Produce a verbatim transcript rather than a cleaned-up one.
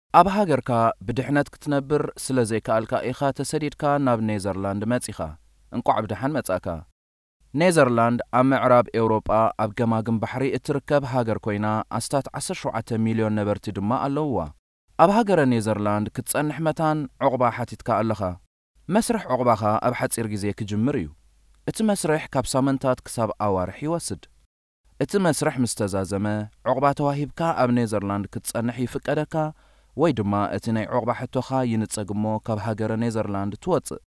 ኣብ ሃገርካ ብድሕነት ክትነብር ስለ ዘይከኣልካ ኢኻ ተሰዲድካ ናብ ኔዘርላንድ መጺኻ እንቋዕ ብድሓን መጻካ ኔዘርላንድ ኣብ ምዕራብ ኤውሮጳ ኣብ ገማግም ባሕሪ እትርከብ ሃገር ኮይና ኣስታት ዓሰርተ ሸውዓተ ሚልዮን ነበርቲ ድማ ኣለውዋ ኣብ ሃገረ ኔዘርላንድ ክትጸንሕ መታን ዕቑባ ሓቲትካ ኣለኻ መስርሕ ዕቑባኻ ኣብ ሓጺር ግዜ ክጅምር እዩ እቲ መስርሕ ካብ ሳመንታት ክሳብ ኣዋርሕ ይወስድ እቲ መስርሕ ምስ ተዛዘመ ዕቑባ ተዋሂብካ ኣብ ኔዘርላንድ ክትጸንሕ ይፍቀደካ ወይ ድማ እቲ ናይ ዕቑባ ሕቶኻ ይንጸግ እሞ ካብ ሃገረ ኔዘርላንድ ትወፅእ